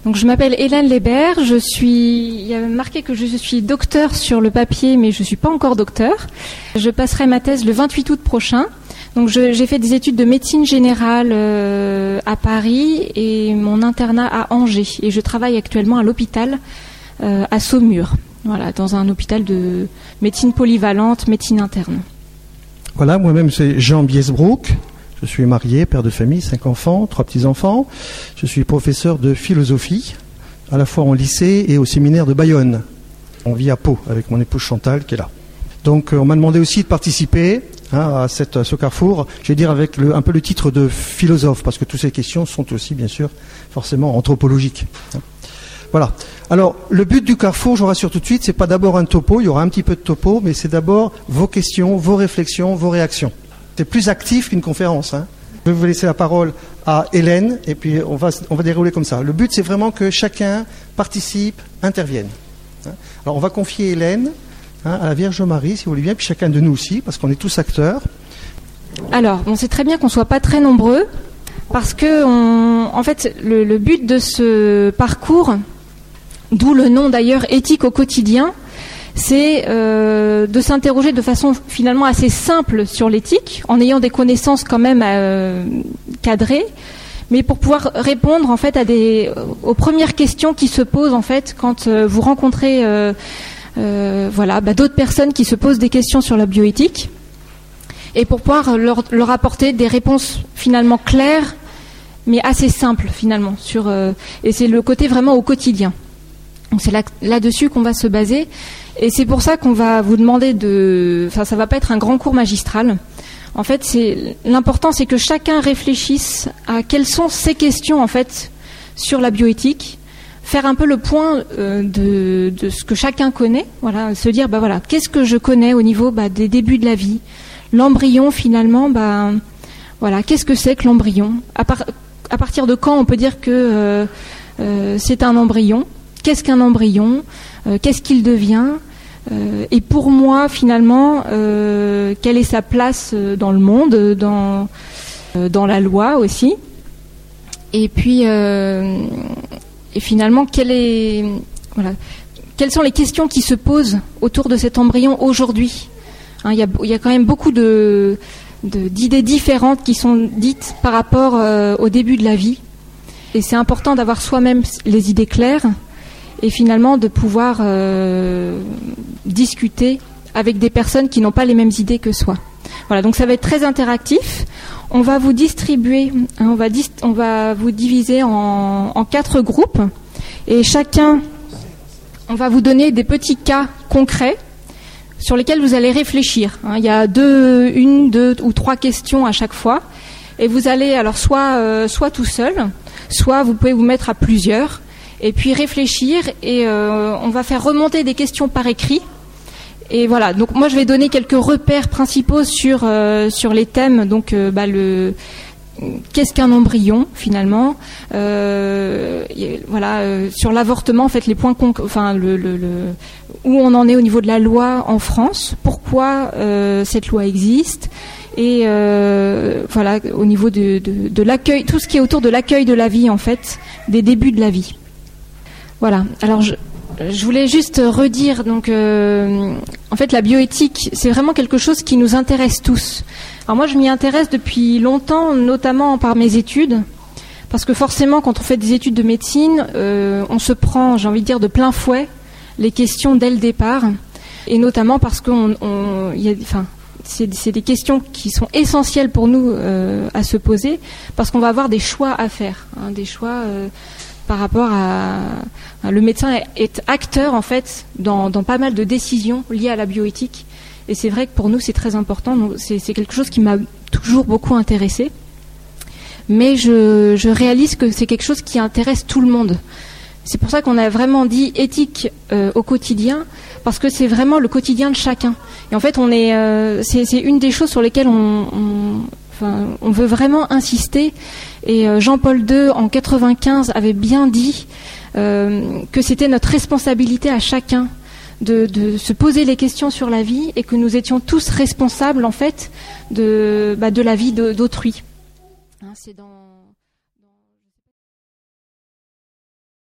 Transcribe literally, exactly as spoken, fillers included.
Donc je m'appelle Hélène Lébert, je suis, il y a marqué que je suis docteur sur le papier, mais je suis pas encore docteur. Je passerai ma thèse le vingt-huit août prochain. Donc je, j'ai fait des études de médecine générale euh, à Paris et mon internat à Angers. Et je travaille actuellement à l'hôpital euh, à Saumur, voilà, dans un hôpital de médecine polyvalente, médecine interne. Voilà, moi-même c'est Jean Biesbroek. Je suis marié, père de famille, cinq enfants, trois petits-enfants. Je suis professeur de philosophie, à la fois en lycée et au séminaire de Bayonne. On vit à Pau avec mon épouse Chantal qui est là. Donc on m'a demandé aussi de participer hein, à, cette, à ce carrefour, je vais dire avec le, un peu le titre de philosophe, parce que toutes ces questions sont aussi bien sûr forcément anthropologiques. Voilà. Alors le but du carrefour, je vous rassure tout de suite, c'est pas d'abord un topo, il y aura un petit peu de topo, mais c'est d'abord vos questions, vos réflexions, vos réactions. C'est plus actif qu'une conférence. Hein. Je vais vous laisser la parole à Hélène et puis on va, on va dérouler comme ça. Le but, c'est vraiment que chacun participe, intervienne. Hein. Alors, on va confier Hélène hein, à la Vierge Marie, si vous voulez bien, puis chacun de nous aussi, parce qu'on est tous acteurs. Alors, on sait très bien qu'on ne soit pas très nombreux, parce que, on, en fait, le, le but de ce parcours, d'où le nom d'ailleurs éthique au quotidien, c'est euh, de s'interroger de façon finalement assez simple sur l'éthique, en ayant des connaissances quand même euh, cadrées, mais pour pouvoir répondre en fait à des aux premières questions qui se posent en fait quand euh, vous rencontrez euh, euh, voilà bah, d'autres personnes qui se posent des questions sur la bioéthique, et pour pouvoir leur, leur apporter des réponses finalement claires, mais assez simples finalement sur euh, et c'est le côté vraiment au quotidien. Donc c'est là, là-dessus qu'on va se baser. Et c'est pour ça qu'on va vous demander de... Enfin, ça va pas être un grand cours magistral. En fait, c'est l'important, c'est que chacun réfléchisse à quelles sont ses questions, en fait, sur la bioéthique. Faire un peu le point euh, de, de ce que chacun connaît. Voilà, se dire, bah voilà, qu'est-ce que je connais au niveau bah, des débuts de la vie. L'embryon, finalement, bah, voilà, qu'est-ce que c'est que l'embryon ? À, par, à partir de quand on peut dire que euh, euh, c'est un embryon ? Qu'est-ce qu'un embryon ? euh, Qu'est-ce qu'il devient ? euh, Et pour moi, finalement, euh, quelle est sa place dans le monde, dans, euh, dans la loi aussi ? Et puis, euh, et finalement, quelle est, voilà, quelles sont les questions qui se posent autour de cet embryon aujourd'hui ? Hein, il y a, il y a quand même beaucoup de, de, d'idées différentes qui sont dites par rapport euh, au début de la vie. Et c'est important d'avoir soi-même les idées claires, et finalement de pouvoir euh, discuter avec des personnes qui n'ont pas les mêmes idées que soi. Voilà, donc ça va être très interactif. On va vous distribuer, hein, on, va dist- on va vous diviser en, en quatre groupes, et chacun, on va vous donner des petits cas concrets sur lesquels vous allez réfléchir. Hein. Il y a deux, une, deux ou trois questions à chaque fois, et vous allez alors soit, euh, soit tout seul, soit vous pouvez vous mettre à plusieurs, et puis réfléchir, et euh, on va faire remonter des questions par écrit. Et voilà, donc moi je vais donner quelques repères principaux sur, euh, sur les thèmes. Donc euh, bah, le, qu'est-ce qu'un embryon finalement, euh, voilà, euh, sur l'avortement en fait, les points conc- enfin le, le, le, où on en est au niveau de la loi en France, pourquoi euh, cette loi existe, et euh, voilà, au niveau de, de, de l'accueil, tout ce qui est autour de l'accueil de la vie en fait, des débuts de la vie. Voilà, alors je, je voulais juste redire, donc, euh, en fait, la bioéthique, c'est vraiment quelque chose qui nous intéresse tous. Alors moi, je m'y intéresse depuis longtemps, notamment par mes études, parce que forcément, quand on fait des études de médecine, euh, on se prend, j'ai envie de dire, de plein fouet les questions dès le départ, et notamment parce qu'on, on, y a, enfin, c'est, c'est des questions qui sont essentielles pour nous euh, à se poser, parce qu'on va avoir des choix à faire, hein, des choix... Euh, par rapport à, à... Le médecin est acteur, en fait, dans, dans pas mal de décisions liées à la bioéthique. Et c'est vrai que pour nous, c'est très important. Donc c'est, c'est quelque chose qui m'a toujours beaucoup intéressée. Mais je, je réalise que c'est quelque chose qui intéresse tout le monde. C'est pour ça qu'on a vraiment dit éthique euh, au quotidien, parce que c'est vraiment le quotidien de chacun. Et en fait, on est, euh, c'est, c'est une des choses sur lesquelles on... on Enfin, on veut vraiment insister, et Jean-Paul deux en quatre-vingt-quinze avait bien dit euh, que c'était notre responsabilité à chacun de, de se poser les questions sur la vie, et que nous étions tous responsables en fait de, bah, de la vie de, d'autrui. Hein, c'est dans...